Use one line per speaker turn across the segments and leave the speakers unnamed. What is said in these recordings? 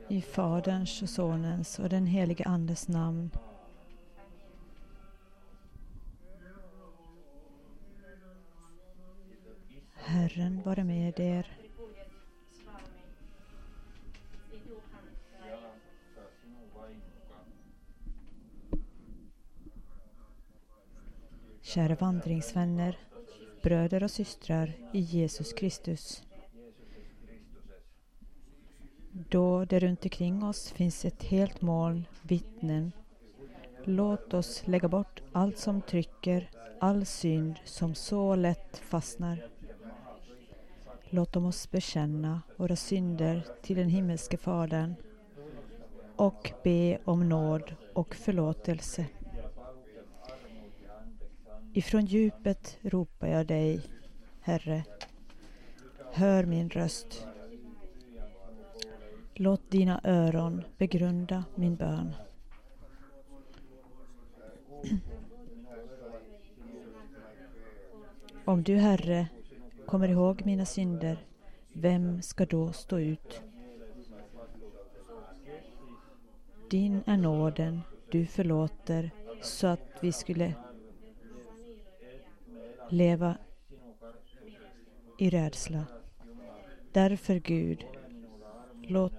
I Faderns och Sonens och den helige Andes namn. Herren vare med er. Kära vandringsvänner, bröder och systrar i Jesus Kristus. Då det runt omkring oss finns ett helt moln vittnen, låt oss lägga bort allt som trycker, all synd som så lätt fastnar. Låt oss bekänna våra synder till den himmelske Fadern och be om nåd och förlåtelse. Ifrån djupet ropar jag dig, Herre, hör min röst. Låt dina öron begrunda min bön. Om du, Herre, kommer ihåg mina synder, vem ska då stå ut? Din är nåden, du förlåter, så att vi skulle leva i rädsla. Därför, Gud, låt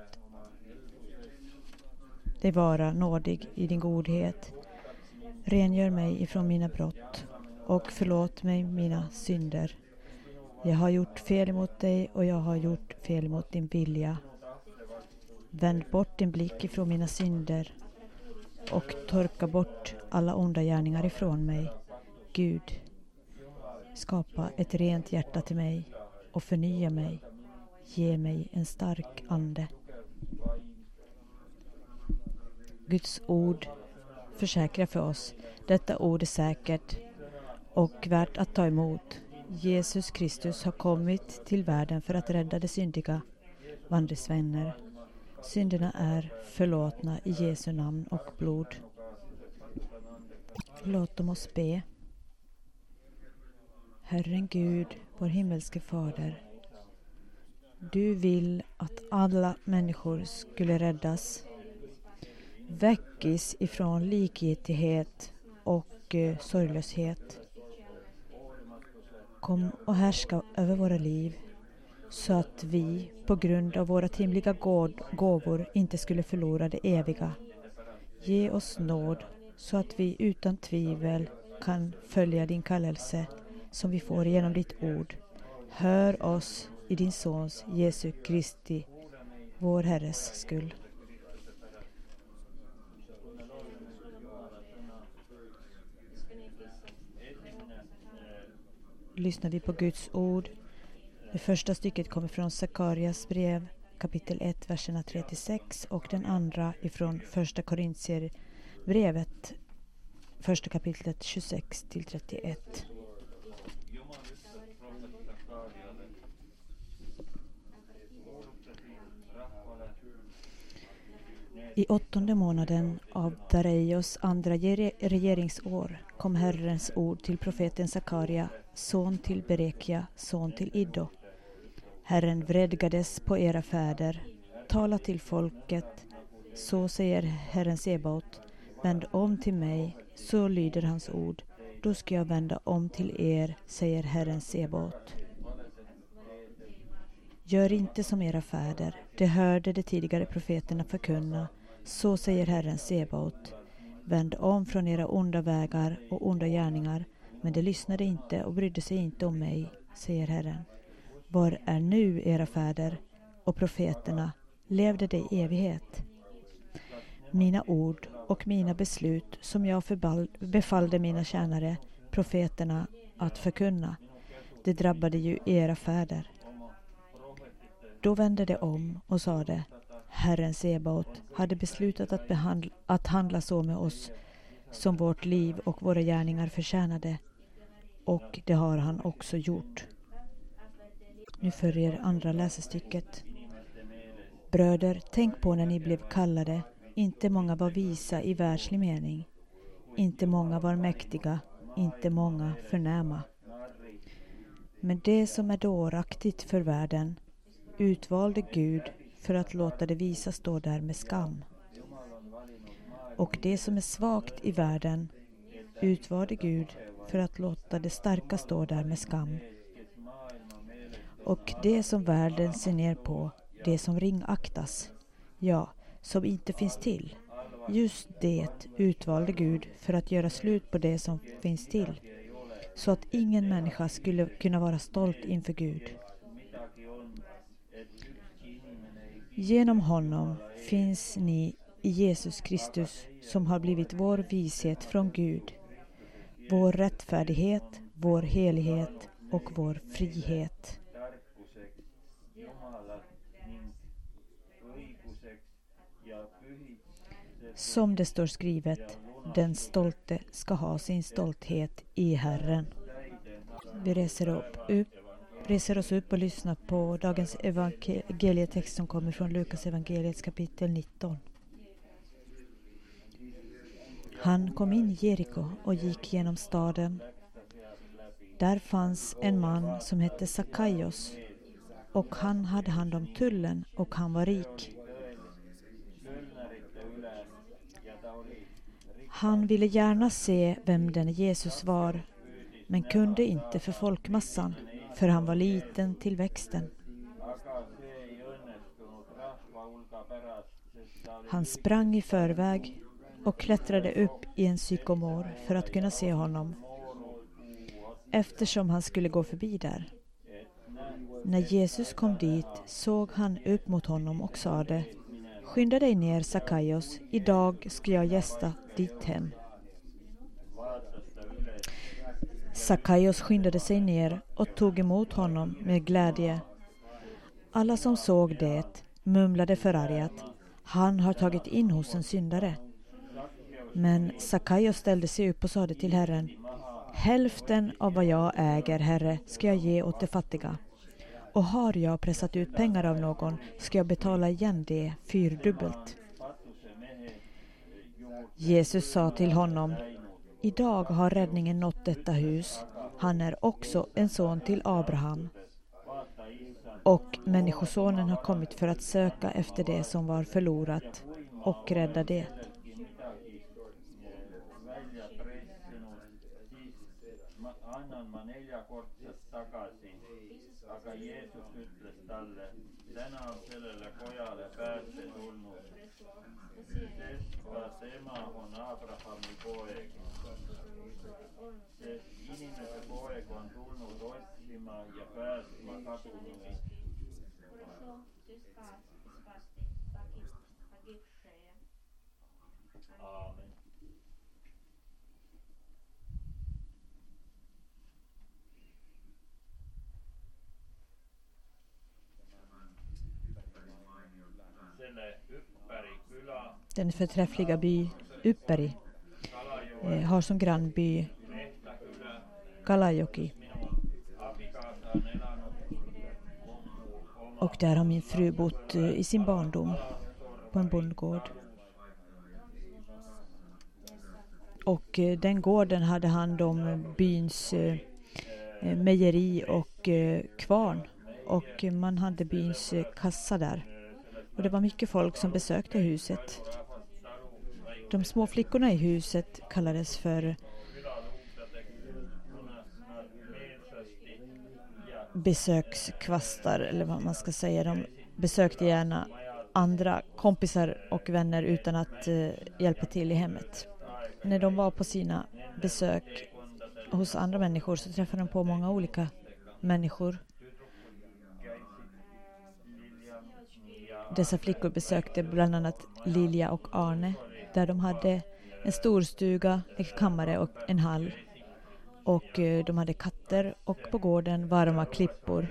dig vara nådig i din godhet. Rengör mig ifrån mina brott och förlåt mig mina synder. Jag har gjort fel mot dig och jag har gjort fel mot din vilja. Vänd bort din blick ifrån mina synder och torka bort alla onda gärningar ifrån mig. Gud, skapa ett rent hjärta till mig och förnya mig. Ge mig en stark ande. Guds ord försäkrar för oss. Detta ord är säkert och värt att ta emot. Jesus Kristus har kommit till världen för att rädda de syndiga. Vandringsvänner, synderna är förlåtna i Jesu namn och blod. Låt oss be. Herren Gud, vår himmelske Fader, du vill att alla människor skulle räddas. Väckis ifrån likgiltighet och sorglöshet. Kom och härska över våra liv så att vi på grund av våra himliga gåvor inte skulle förlora det eviga. Ge oss nåd så att vi utan tvivel kan följa din kallelse som vi får genom ditt ord. Hör oss i din Sons Jesu Kristi, vår Herres skull. Lyssnar vi på Guds ord. Det första stycket kommer från Sakarias brev, kapitel 1, verserna 3-6, och den andra ifrån första Korintierbrevet, första kapitlet 26-31. I 8:e månaden av Dareios andra regeringsår kom Herrens ord till profeten Sakaria, son till Berekia, son till Iddo. Herren vredgades på era fäder. Tala till folket, så säger Herren Sebaot. Vänd om till mig, så lyder hans ord. Då ska jag vända om till er, säger Herren Sebaot. Gör inte som era fäder. Det hörde de tidigare profeterna förkunna. Så säger Herren Sebaot. Vänd om från era onda vägar och onda gärningar, men de lyssnade inte och brydde sig inte om mig, säger Herren. Var är nu era fäder och profeterna? Levde de i evighet? Mina ord och mina beslut som jag befallde mina tjänare, profeterna, att förkunna, det drabbade ju era fäder. Då vände de om och sade, Herren Sebaot hade beslutat att handla så med oss som vårt liv och våra gärningar förtjänade, och det har han också gjort. Nu följer andra läsestycket. Bröder, tänk på när ni blev kallade. Inte många var visa i världslig mening. Inte många var mäktiga, inte många förnäma. Men det som är dåraktigt för världen utvalde Gud för att låta det visa stå där med skam. Och det som är svagt i världen utvalde Gud för att låta det starka stå där med skam. Och det som världen ser ner på, det som ringaktas, ja, som inte finns till, just det utvalde Gud för att göra slut på det som finns till, så att ingen människa skulle kunna vara stolt inför Gud. Genom honom finns ni i Jesus Kristus, som har blivit vår vishet från Gud, vår rättfärdighet, vår helighet och vår frihet. Som det står skrivet, den stolte ska ha sin stolthet i Herren. Vi reser oss upp och lyssnar på dagens evangelietext som kommer från Lukas evangeliets kapitel 19. Han kom in i Jeriko och gick genom staden. Där fanns en man som hette Sackaios, och han hade hand om tullen, och han var rik. Han ville gärna se vem den Jesus var, men kunde inte för folkmassan, för han var liten till växten. Han sprang i förväg och klättrade upp i en sykomor för att kunna se honom, eftersom han skulle gå förbi där. När Jesus kom dit såg han upp mot honom och sade: "Skynda dig ner, Sackaios, idag ska jag gästa ditt hem." Sackaios skyndade sig ner och tog emot honom med glädje. Alla som såg det mumlade förargat: "Han har tagit in hos en syndare." Men Sackaios ställde sig upp och sade till Herren: "Hälften av vad jag äger, Herre, ska jag ge åt de fattiga. Och har jag pressat ut pengar av någon, ska jag betala igen det 4-dubbelt." Jesus sa till honom: "Idag har räddningen nått detta hus. Han är också en son till Abraham. Och människosonen har kommit för att söka efter det som var förlorat och rädda det."
Aga Jeesus ütles talle, täna on sellele pojale pääste tulnud, sest ka tema on Abrahami poeg. Sest inimese poeg on tulnud otsima ja päästma kadunuid. Aamen.
Den förträffliga by Yppäri har som grannby Kalajoki. Och där har min fru bott i sin barndom på en bondgård. Och den gården hade hand om byns mejeri och kvarn. Och man hade byns kassa där. Och det var mycket folk som besökte huset. De små flickorna i huset kallades för besökskvastar, eller vad man ska säga. De besökte gärna andra kompisar och vänner utan att hjälpa till i hemmet. När de var på sina besök hos andra människor så träffade de på många olika människor. Dessa flickor besökte bland annat Lilja och Arne, där de hade en stor stuga, en kammare och en hall. Och de hade katter och på gården varma klippor.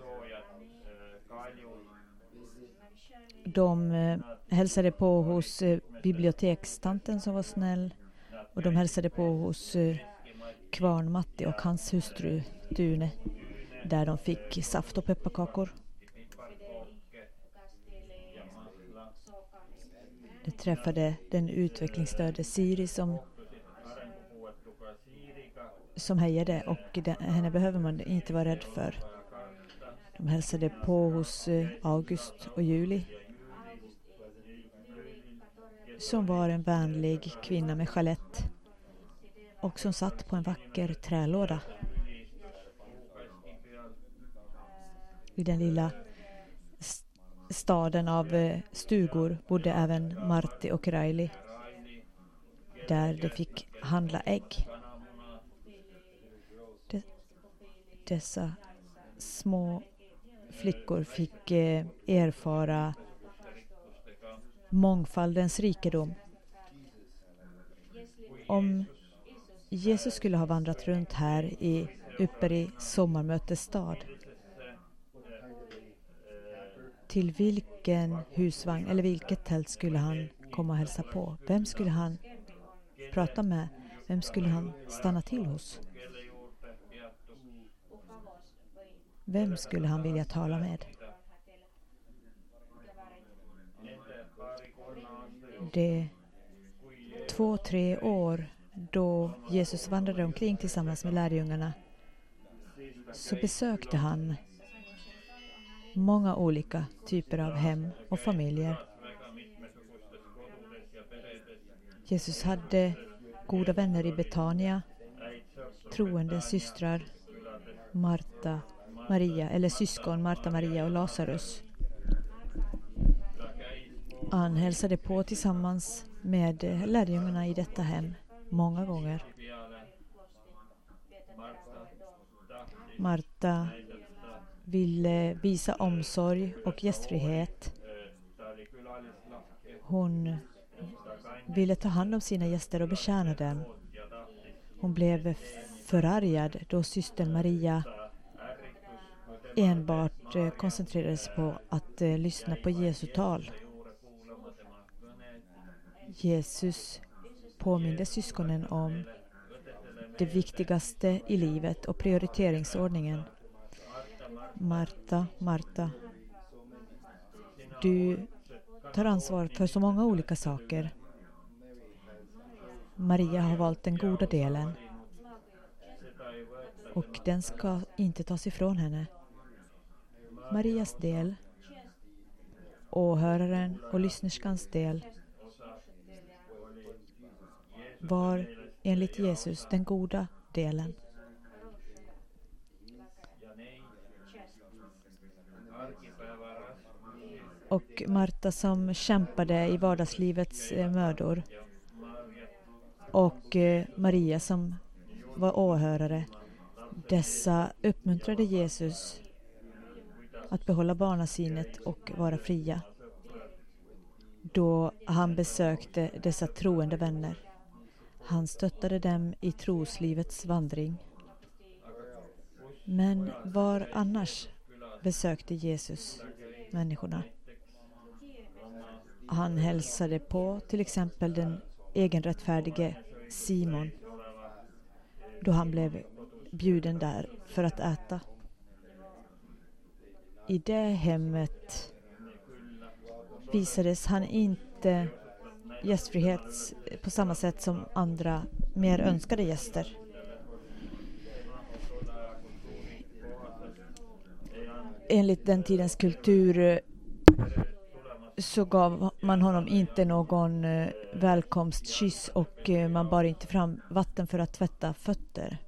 De hälsade på hos bibliotekstanten som var snäll. Och de hälsade på hos kvarn Matti och hans hustru Dune, där de fick saft och pepparkakor. De träffade den utvecklingsstörde Siri som hejade, och henne behöver man inte vara rädd för. De hälsade på hos August och Julie, som var en vänlig kvinna med chalett och som satt på en vacker trälåda. I den lilla staden av stugor bodde även Martti och Riley, där de fick handla ägg. Dessa små flickor fick erfara mångfaldens rikedom. Om Jesus skulle ha vandrat runt här uppe i sommarmötesstad, till vilken husvagn eller vilket tält skulle han komma och hälsa på? Vem skulle han prata med? Vem skulle han stanna till hos? Vem skulle han vilja tala med? Det 2-3 år då Jesus vandrade omkring tillsammans med lärjungarna, så besökte han många olika typer av hem och familjer. Jesus hade goda vänner i Betania, troende systrar, Marta, Maria, eller syskon Marta, Maria och Lazarus. Han hälsade på tillsammans med lärjungarna i detta hem många gånger. Marta ville visa omsorg och gästfrihet. Hon ville ta hand om sina gäster och betjäna dem. Hon blev förargad då systern Maria enbart koncentrerade sig på att lyssna på Jesu tal. Jesus påminde syskonen om det viktigaste i livet och prioriteringsordningen. Marta, Marta, du tar ansvar för så många olika saker. Maria har valt den goda delen, och den ska inte tas ifrån henne. Marias del, åhöraren och lyssnerskans del, var enligt Jesus den goda delen. Och Marta som kämpade i vardagslivets mödor, och Maria som var åhörare, dessa uppmuntrade Jesus att behålla barnasynet och vara fria då han besökte dessa troende vänner. Han stöttade dem i troslivets vandring. Men var annars besökte Jesus människorna? Han hälsade på till exempel den egenrättfärdige Simon då han blev bjuden där för att äta. I det hemmet visades han inte gästfrihet på samma sätt som andra mer önskade gäster. Enligt den tidens kultur så gav man honom inte någon välkomstkyss, och man bar inte fram vatten för att tvätta fötter.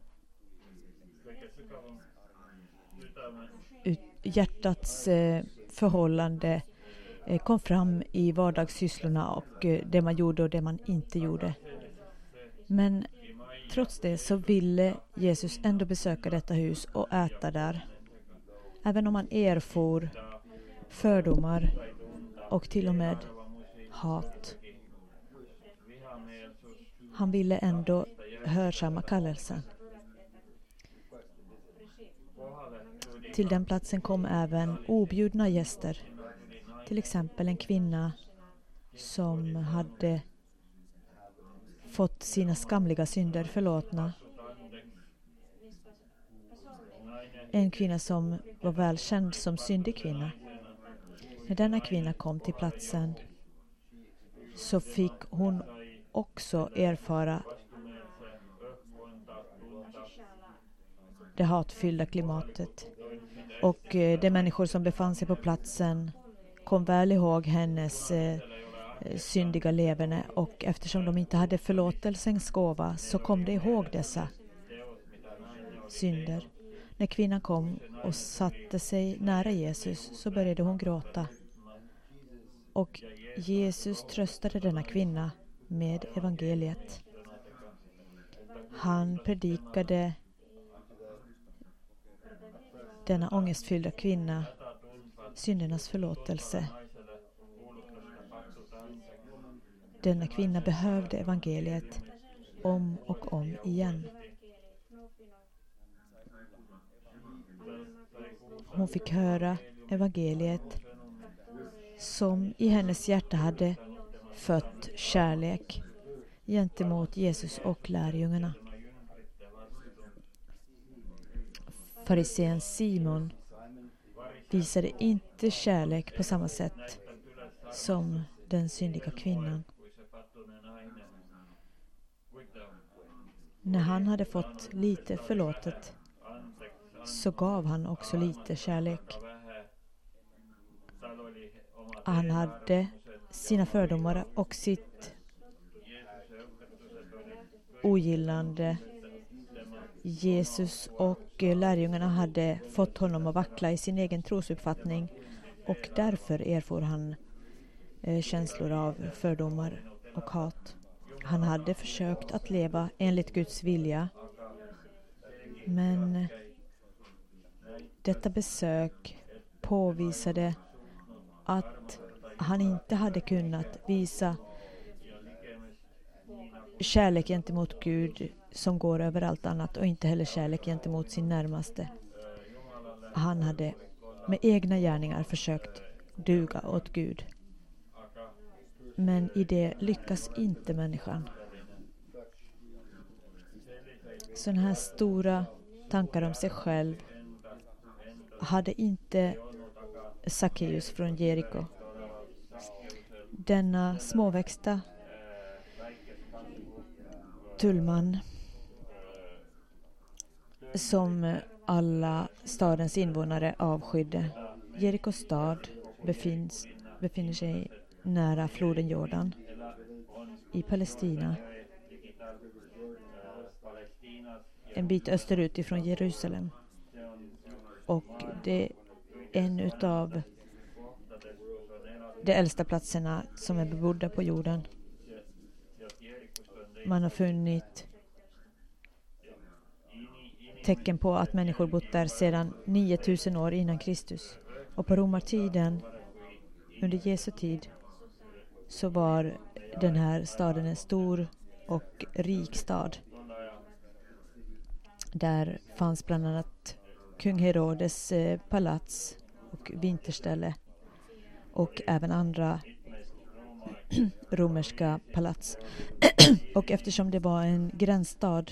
Hjärtats förhållande kom fram i vardagssysslorna och det man gjorde och det man inte gjorde. Men trots det så ville Jesus ändå besöka detta hus och äta där. Även om han erfor fördomar och till och med hat. Han ville ändå hörsamma kallelsen. Till den platsen kom även objudna gäster. Till exempel en kvinna som hade fått sina skamliga synder förlåtna. En kvinna som var välkänd som syndig kvinna. När denna kvinna kom till platsen så fick hon också erfara det hatfyllda klimatet. Och de människor som befann sig på platsen kom väl ihåg hennes syndiga leverne, och eftersom de inte hade förlåtelsens gåva så kom de ihåg dessa synder. När kvinnan kom och satte sig nära Jesus så började hon gråta. Och Jesus tröstade denna kvinna med evangeliet. Han predikade denna ångestfyllda kvinna syndernas förlåtelse. Denna kvinna behövde evangeliet om och om igen. Hon fick höra evangeliet som i hennes hjärta hade fött kärlek gentemot Jesus och lärjungarna. Farisén Simon visade inte kärlek på samma sätt som den syndiga kvinnan. När han hade fått lite förlåtet så gav han också lite kärlek. Han hade sina fördomar och sitt ogillande. Jesus och lärjungarna hade fått honom att vackla i sin egen trosuppfattning, och därför erfor han känslor av fördomar och hat. Han hade försökt att leva enligt Guds vilja, men detta besök påvisade att han inte hade kunnat visa kärlek gentemot Gud som går över allt annat, och inte heller kärlek gentemot sin närmaste. Han hade med egna gärningar försökt duga åt Gud. Men i det lyckas inte människan. Sådana här stora tankar om sig själv hade inte Zacchaeus från Jeriko. Denna småväxta tullman som alla stadens invånare avskydde. Jerikos stad befinner sig nära floden Jordan i Palestina, en bit österut ifrån Jerusalem, och det är en utav de äldsta platserna som är bebodda på jorden. Man har funnit tecken på att människor bott där sedan 9000 år innan Kristus. Och på romartiden, under Jesu tid, så var den här staden en stor och rik stad. Där fanns bland annat kung Herodes palats och vinterställe, och även andra romerska palats. Och eftersom det var en gränsstad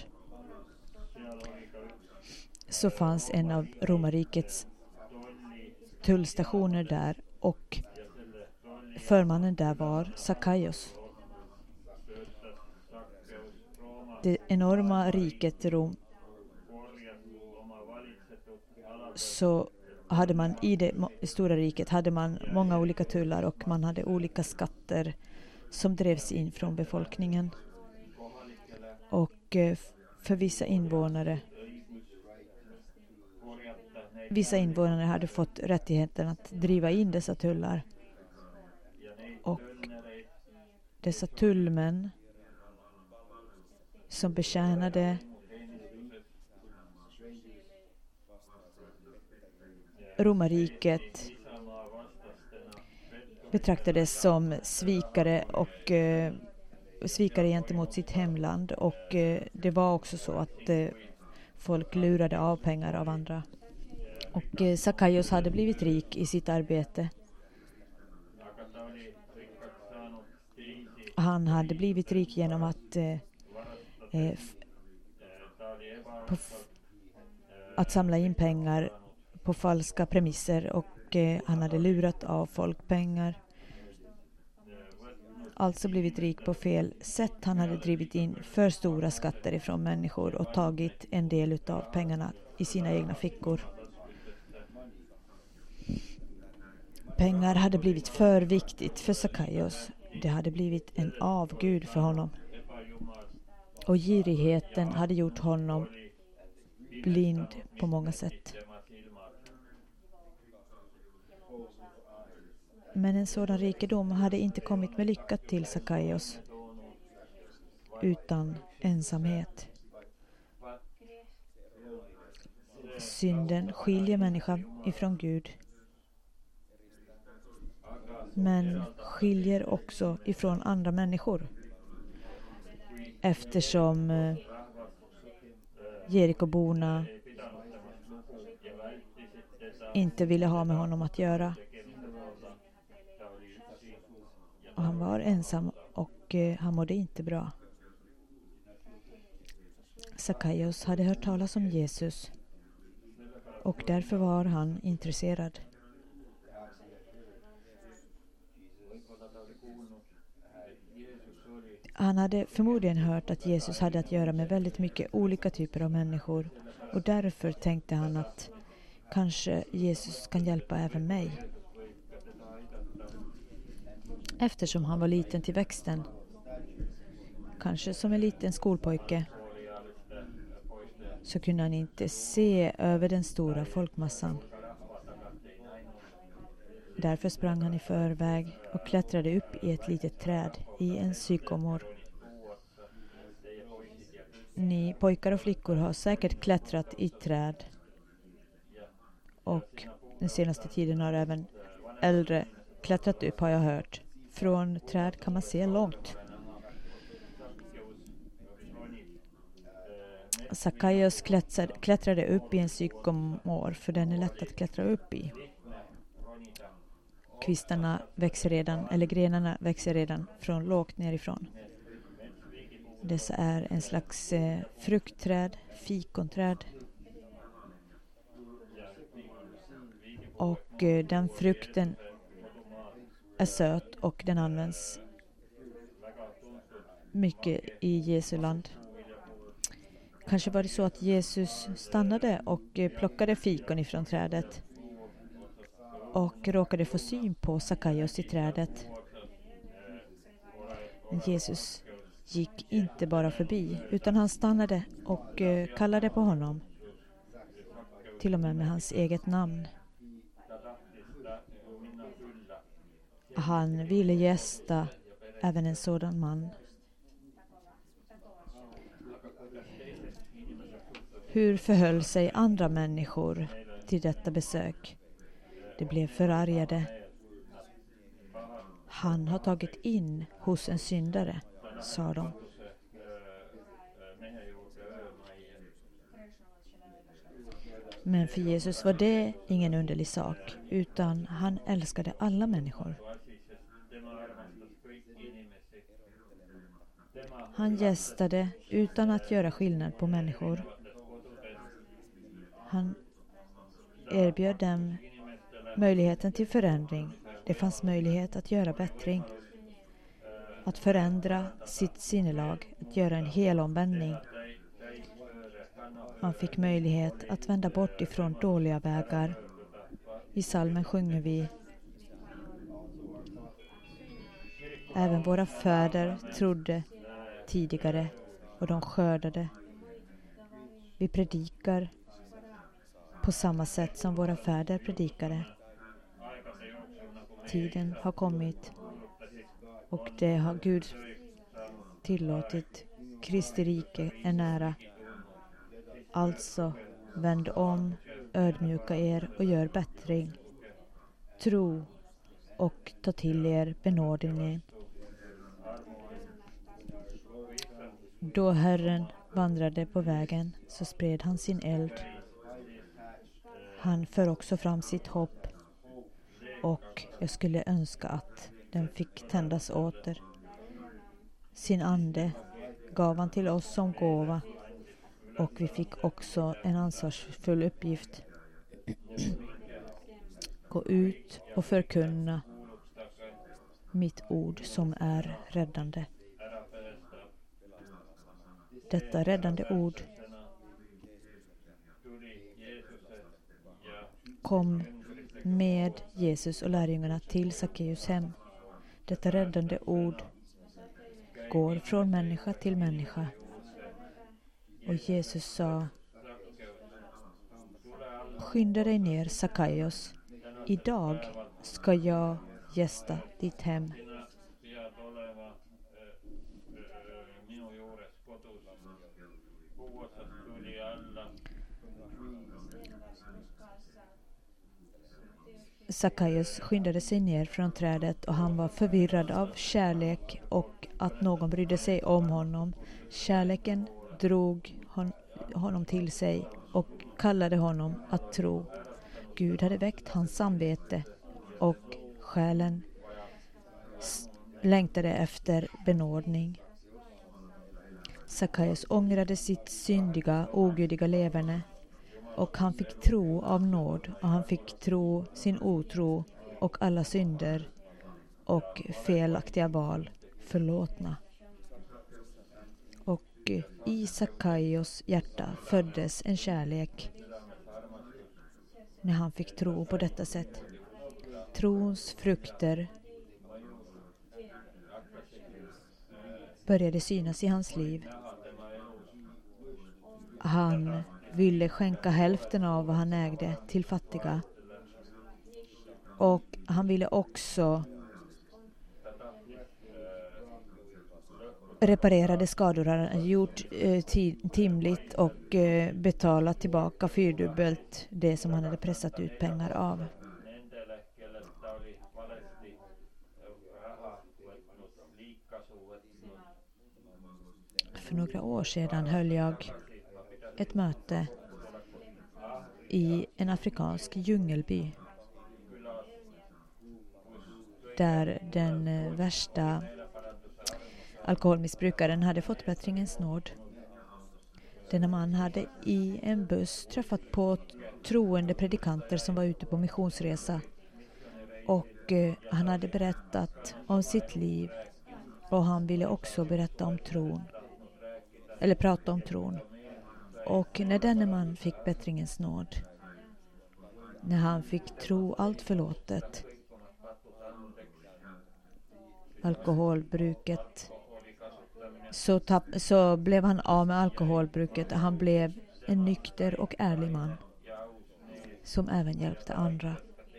så fanns en av romarrikets tullstationer där, och förmannen där var Zacchaeus. Det enorma riket Rom, så hade man i det stora riket hade man många olika tullar, och man hade olika skatter som drevs in från befolkningen. Och för vissa invånare hade fått rättigheten att driva in dessa tullar. Och dessa tullmän som betjänade romarriket betraktades som svikare och svikare gentemot sitt hemland, och det var också så att folk lurade av pengar av andra. Och Zacchaeus hade blivit rik i sitt arbete. Han hade blivit rik genom att samla in pengar på falska premisser, och han hade lurat av folk pengar. Alltså blivit rik på fel sätt. Han hade drivit in för stora skatter ifrån människor och tagit en del av pengarna i sina egna fickor. Pengar hade blivit för viktigt för Sackaios. Det hade blivit en avgud för honom. Och girigheten hade gjort honom blind på många sätt. Men en sådan rikedom hade inte kommit med lycka till Sackaios utan ensamhet. Synden skiljer människan ifrån Gud, men skiljer också ifrån andra människor. Eftersom Jerikoborna inte ville ha med honom att göra. Och han var ensam och han mådde inte bra. Sackaios hade hört talas om Jesus och därför var han intresserad. Han hade förmodligen hört att Jesus hade att göra med väldigt mycket olika typer av människor och därför tänkte han att kanske Jesus kan hjälpa även mig. Eftersom han var liten till växten, kanske som en liten skolpojke, så kunde han inte se över den stora folkmassan. Därför sprang han i förväg och klättrade upp i ett litet träd i en sykomor. Ni pojkar och flickor har säkert klättrat i träd. Och den senaste tiden har även äldre klättrat upp, har jag hört. Från träd kan man se långt. Sackaios klättrade upp i en sykomor, för den är lätt att klättra upp i. Kvistarna växer redan, eller grenarna växer redan från lågt nerifrån. Dessa är en slags fruktträd, fikonträd. Och den frukten är söt och den används mycket i Jesu land. Kanske var det så att Jesus stannade och plockade fikon ifrån trädet och råkade få syn på Sackaios i trädet. Men Jesus gick inte bara förbi utan han stannade och kallade på honom. Till och med hans eget namn. Han ville gästa även en sådan man. Hur förhöll sig andra människor till detta besök? De blev förargade. Han har tagit in hos en syndare, sa de. Men för Jesus var det ingen underlig sak, utan han älskade alla människor. Han gästade utan att göra skillnad på människor. Han erbjöd dem möjligheten till förändring. Det fanns möjlighet att göra bättring. Att förändra sitt sinnelag. Att göra en helomvändning. Man fick möjlighet att vända bort ifrån dåliga vägar. I psalmen sjunger vi: även våra fäder trodde tidigare och de skördade. Vi predikar på samma sätt som våra fäder predikade. Tiden har kommit och det har Gud tillåtit. Kristi rike är nära. Alltså vänd om, ödmjuka er och gör bättring. Tro och ta till er benådningen. Då Herren vandrade på vägen så spred han sin eld. Han för också fram sitt hopp och jag skulle önska att den fick tändas åter. Sin ande gav han till oss som gåva och vi fick också en ansvarsfull uppgift. Gå ut och förkunna mitt ord som är räddande. Detta räddande ord kom med Jesus och lärjungarna till Sackeus hem. Detta räddande ord går från människa till människa. Och Jesus sa: skynda dig ner, Sackaios. Idag ska jag gästa ditt hem. Sackaios skyndade sig ner från trädet och han var förvirrad av kärlek och att någon brydde sig om honom. Kärleken drog honom till sig och kallade honom att tro. Gud hade väckt hans samvete och själen längtade efter benådning. Sackaios ångrade sitt syndiga, ogudiga leverne och han fick tro av nåd och han fick tro sin otro och alla synder och felaktiga val förlåtna. Och i Sackaios hjärta föddes en kärlek när han fick tro på detta sätt. Trons frukter började synas i hans liv. Han ville skänka hälften av vad han ägde till fattiga. Och han ville också reparera de skador han hade gjort timligt och betala tillbaka fyrdubbelt det som han hade pressat ut pengar av. För några år sedan höll jag ett möte i en afrikansk djungelby där den värsta alkoholmissbrukaren hade fått bättringens nåd. Denna man hade i en buss träffat på troende predikanter som var ute på missionsresa och han hade berättat om sitt liv och han ville också berätta om tron eller prata om tron. Och när denne man fick bättringens nåd, när han fick tro allt förlåtet, alkoholbruket, så blev han av med alkoholbruket och han blev en nykter och ärlig man som även hjälpte andra.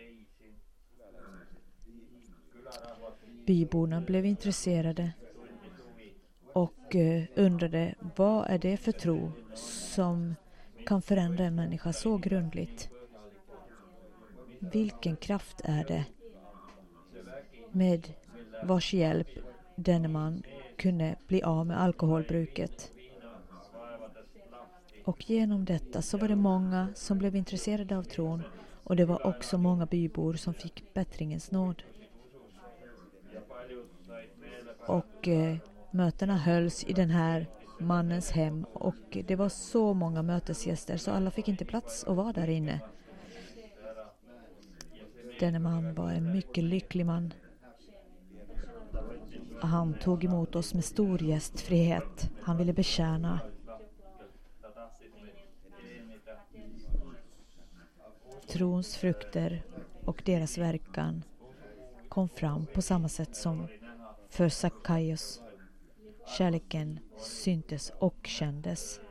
Byborna blev intresserade och undrade, vad är det för tro som kan förändra en människa så grundligt? Vilken kraft är det med vars hjälp denne man kunde bli av med alkoholbruket? Och genom detta så var det många som blev intresserade av tron och det var också många bybor som fick bättringens nåd. Och mötena hölls i den här mannens hem och det var så många mötesgäster så alla fick inte plats att vara där inne. Denne man var en mycket lycklig man. Han tog emot oss med stor gästfrihet. Han ville betjäna. Trons frukter och deras verkan kom fram på samma sätt som för Sackaios. Kärleken syntes och kändes.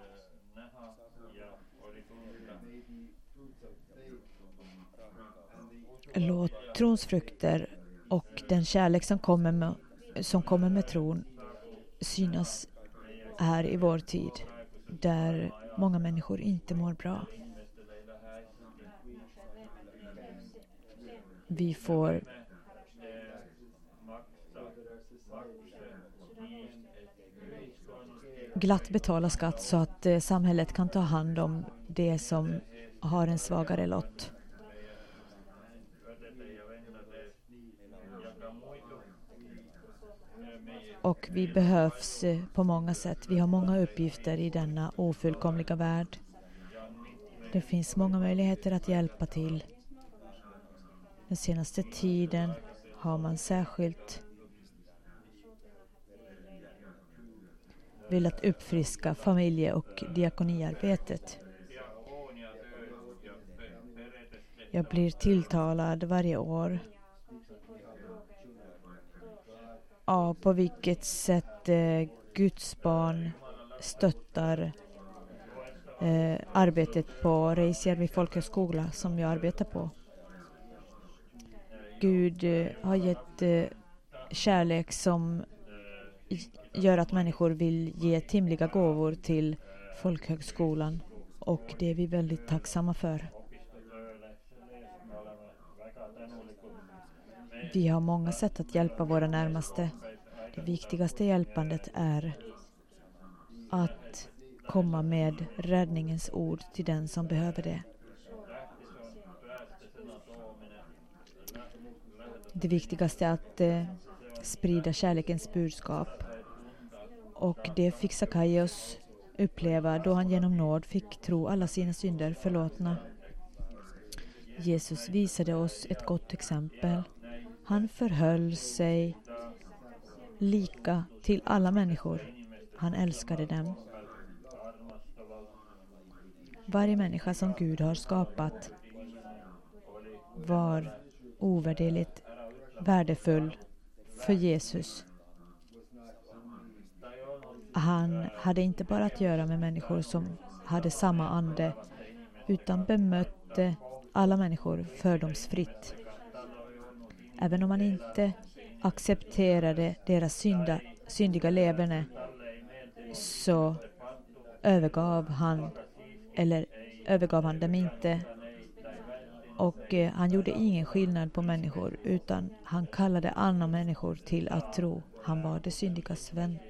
Låt trons frukter och den kärlek som kommer med tron synas här i vår tid där många människor inte mår bra. Vi får glatt betala skatt så att samhället kan ta hand om det som har en svagare lott. Och vi behövs på många sätt. Vi har många uppgifter i denna ofullkomliga värld. Det finns många möjligheter att hjälpa till. Den senaste tiden har man särskilt velat uppfriska familje- och diakoniarbetet. Jag blir tilltalad varje år av på vilket sätt Guds barn stöttar arbetet på Reisjärvi folkhögskola som jag arbetar på. Gud har gett kärlek som gör att människor vill ge timliga gåvor till folkhögskolan, och det är vi väldigt tacksamma för. Vi har många sätt att hjälpa våra närmaste. Det viktigaste hjälpandet är att komma med räddningens ord till den som behöver det. Det viktigaste är att sprida kärlekens budskap. Och det fick Sackaios uppleva då han genom nåd fick tro alla sina synder förlåtna. Jesus visade oss ett gott exempel. Han förhöll sig lika till alla människor. Han älskade dem. Varje människa som Gud har skapat var ovärderligt värdefull för Jesus. Han hade inte bara att göra med människor som hade samma ande, utan bemötte alla människor fördomsfritt. Även om han inte accepterade deras syndiga leverne, så övergav han dem inte. Och han gjorde ingen skillnad på människor, utan han kallade alla människor till att tro. Han var det syndigas vän.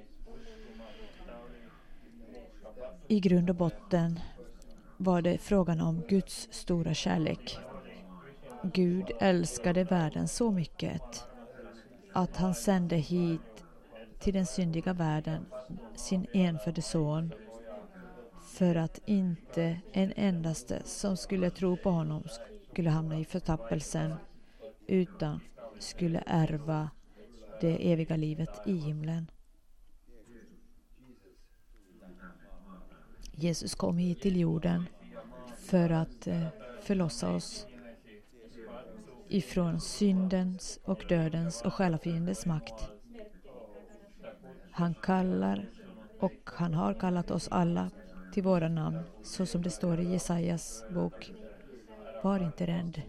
I grund och botten var det frågan om Guds stora kärlek. Gud älskade världen så mycket att han sände hit till den syndiga världen sin enfödde son, för att inte en endaste som skulle tro på honom skulle hamna i förtappelsen, utan skulle ärva det eviga livet i himlen. Jesus kom hit till jorden för att förlossa oss ifrån syndens och dödens och själafiendens makt. Han kallar, och han har kallat oss alla till våra namn, så som det står i Jesajas bok. Var inte rädd.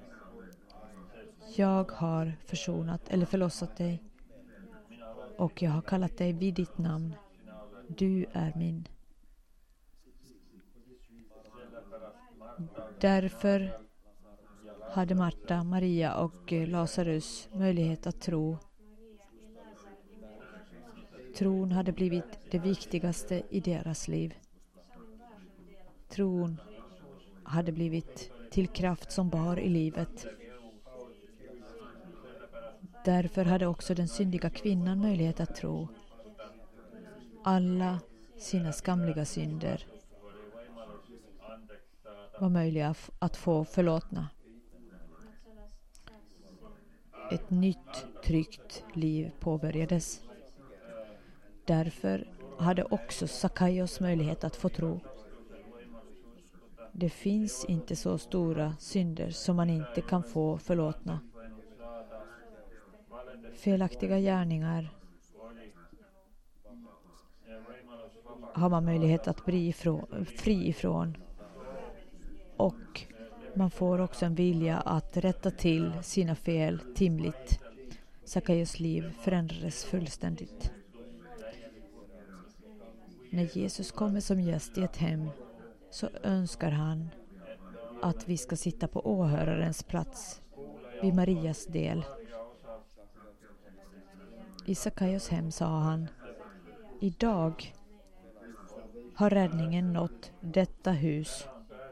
Jag har förlossat dig, och jag har kallat dig vid ditt namn. Du är min. Därför hade Marta, Maria och Lazarus möjlighet att tro. Tron hade blivit det viktigaste i deras liv. Tron hade blivit till kraft som bar i livet. Därför hade också den syndiga kvinnan möjlighet att tro. Alla sina skamliga synder var möjliga att få förlåtna. Ett nytt, tryggt liv påbörjades. Därför hade också Sackaios möjlighet att få tro. Det finns inte så stora synder som man inte kan få förlåtna. Felaktiga gärningar har man möjlighet att bli fri ifrån. Och man får också en vilja att rätta till sina fel timligt. Sackaios liv förändrades fullständigt. När Jesus kommer som gäst i ett hem, så önskar han att vi ska sitta på åhörarens plats vid Marias del. I Sackaios hem sa han: idag har räddningen nått detta hus.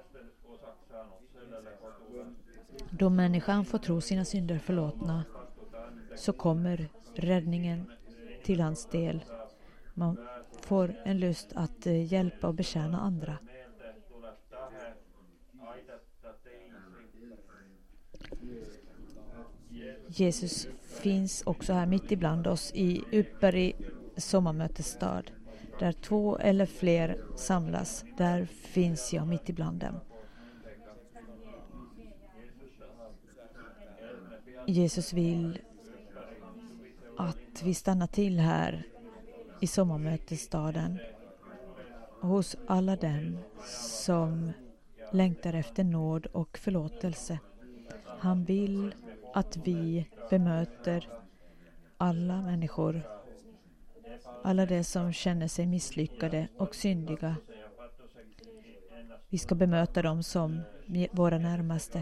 Då människan får tro sina synder förlåtna, så kommer räddningen till hans del. Man får en lust att hjälpa och betjäna andra. Jesus finns också här mitt ibland oss i Uppberg sommarmötesstad. Där 2 eller fler samlas, där finns jag mitt ibland dem. Jesus vill att vi stannar till här i sommarmötesstaden hos alla dem som längtar efter nåd och förlåtelse. Han vill att vi bemöter alla människor, alla de som känner sig misslyckade och syndiga. Vi ska bemöta dem som våra närmaste.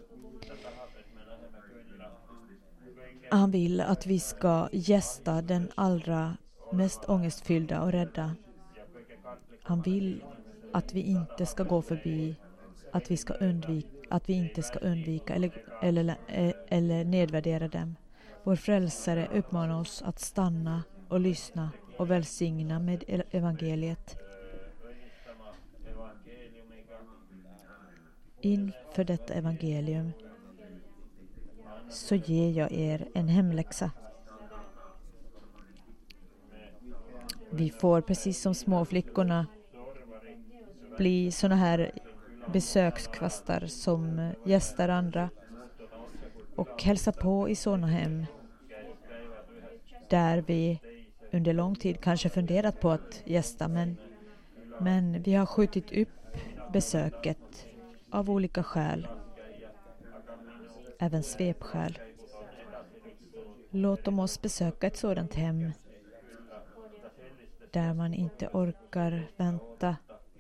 Han vill att vi ska gästa den allra mest ångestfyllda och rädda. Han vill att vi inte ska gå förbi, att vi inte ska undvika eller nedvärdera dem. Vår frälsare uppmanar oss att stanna och lyssna och välsigna med evangeliet. Inför detta evangelium så ger jag er en hemläxa. Vi får precis som små flickorna bli såna här besökskvastar som gästar andra och hälsa på i såna hem där vi under lång tid kanske funderat på att gästa, men vi har skjutit upp besöket av olika skäl, även svepskäl. Låt oss besöka ett sådant hem där man inte orkar vänta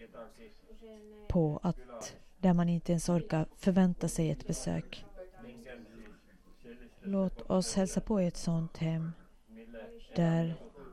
på där man inte ens orkar förvänta sig ett besök. Låt oss hälsa på i ett sådant hem där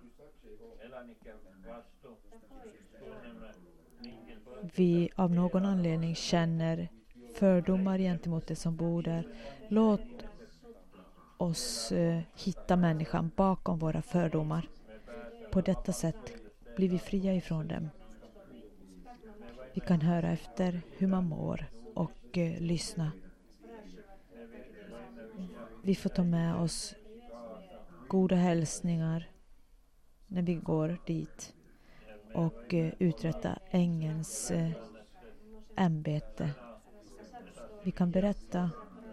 vi av någon anledning känner fördomar gentemot det som bor där. Låt oss hitta människan bakom våra fördomar. På detta sätt blir vi fria ifrån dem. Vi kan höra efter hur man mår och lyssna. Vi får ta med oss goda hälsningar när vi går dit och uträtta ängelns ämbete. Vi kan berätta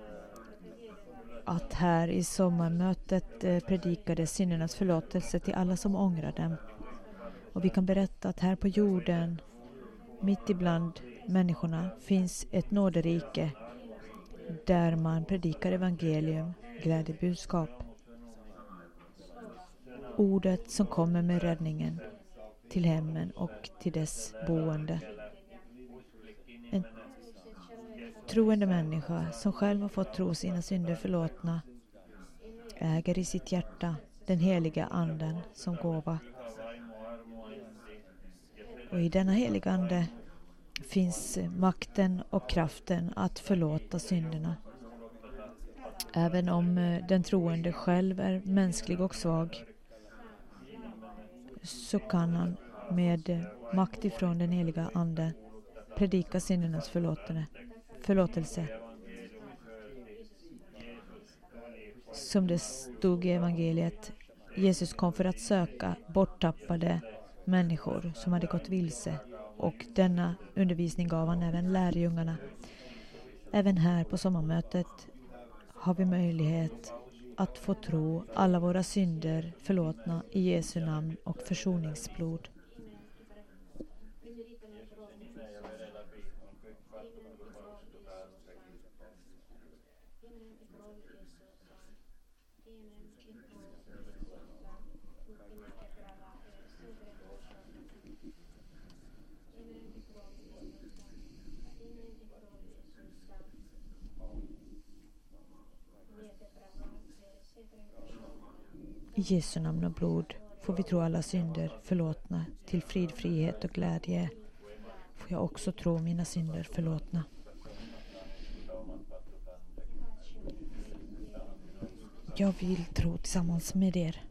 att här i sommarmötet predikade syndernas förlåtelse till alla som ångrar dem. Och vi kan berätta att här på jorden, mitt ibland människorna, finns ett nåderike där man predikar evangelium, glädjebudskap. Ordet som kommer med räddningen till hemmen och till dess boende. En troende människa som själv har fått tro sina synder förlåtna äger i sitt hjärta den heliga anden som gåva. Och i denna heliga ande finns makten och kraften att förlåta synderna. Även om den troende själv är mänsklig och svag, så kan han med makt ifrån den heliga ande predika syndernas förlåtelse. Som det stod i evangeliet, Jesus kom för att söka borttappade människor som hade gått vilse, och denna undervisning gav han även lärjungarna. Även här på sommarmötet har vi möjlighet att få tro alla våra synder förlåtna i Jesu namn och försoningsblod. I Jesu namn och blod får vi tro alla synder förlåtna till frid, frihet och glädje. Får jag också tro mina synder förlåtna. Jag vill tro tillsammans med er.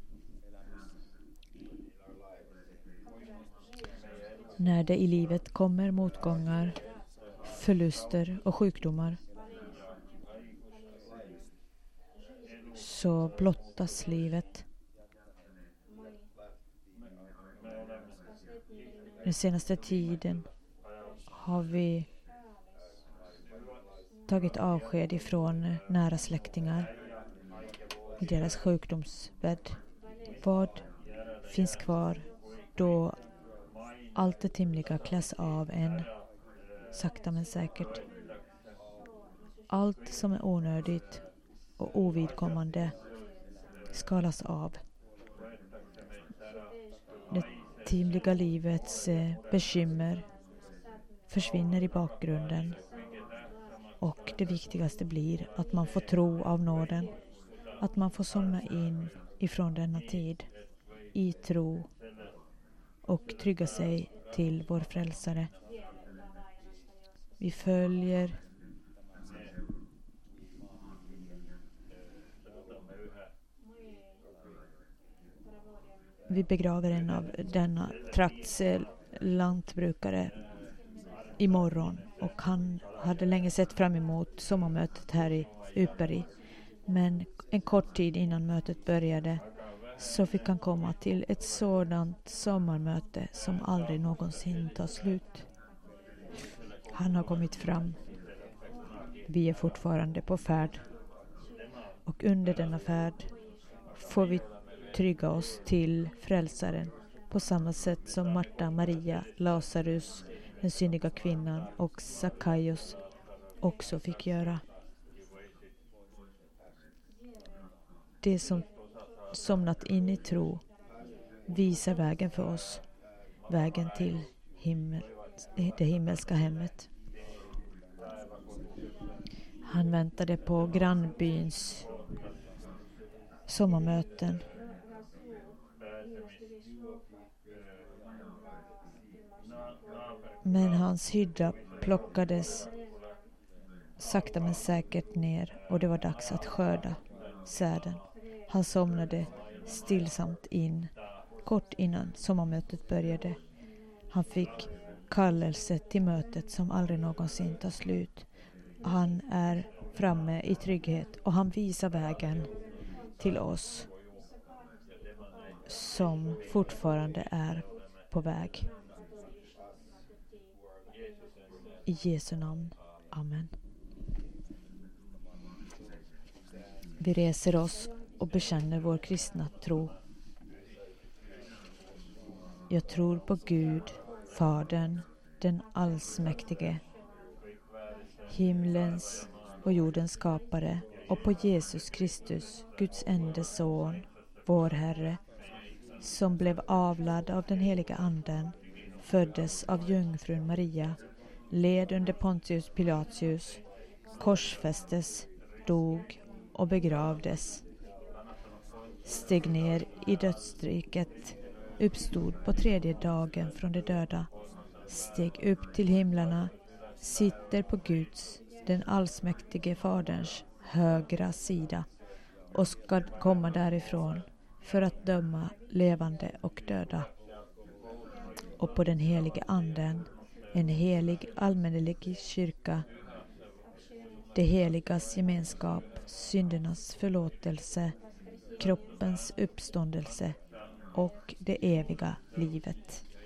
När det i livet kommer motgångar, förluster och sjukdomar, så blottas livet. Den senaste tiden har vi tagit avsked ifrån nära släktingar. i deras sjukdomsbädd. Vad finns kvar då allt det timliga kläs av en, sakta men säkert? Allt som är onödigt och ovidkommande skalas av. Det timliga livets bekymmer försvinner i bakgrunden. Och det viktigaste blir att man får tro av nåden. Att man får somna in ifrån denna tid i tro och trygga sig till vår frälsare. Vi följer vi begraver en av denna trakts lantbrukare imorgon, och han hade länge sett fram emot sommarmötet här i Uperi, men en kort tid innan mötet började så fick han komma till ett sådant sommarmöte som aldrig någonsin tar slut. Han har kommit fram. Vi är fortfarande på färd, och under denna färd får vi trygga oss till frälsaren på samma sätt som Marta, Maria, Lazarus, den syndiga kvinnan och Sackaios också fick göra. Det som somnat in i tro visar vägen för oss, vägen till det himmelska hemmet. Han väntade på grannbyns sommarmöten. Men hans hydda plockades sakta men säkert ner, och det var dags att skörda säden. Han somnade stillsamt in kort innan sommarmötet började. Han fick kallelse till mötet som aldrig någonsin tar slut. Han är framme i trygghet, och han visar vägen till oss som fortfarande är på väg. I Jesu namn. Amen. Vi reser oss och bekänner vår kristna tro. Jag tror på Gud, Fadern, den allsmäktige, himlens och jordens skapare, och på Jesus Kristus, Guds enda son, vår Herre, som blev avlad av den heliga anden, föddes av jungfrun Maria, led under Pontius Pilatus, korsfästes, dog och begravdes, steg ner i dödsriket, uppstod på 3:e dagen från de döda, steg upp till himlarna, sitter på Guds, den allsmäktige Faderns, högra sida, och ska komma därifrån för att döma levande och döda. Och på den helige anden, en helig allmännelig kyrka, det heligas gemenskap, syndernas förlåtelse, kroppens uppståndelse och det eviga livet.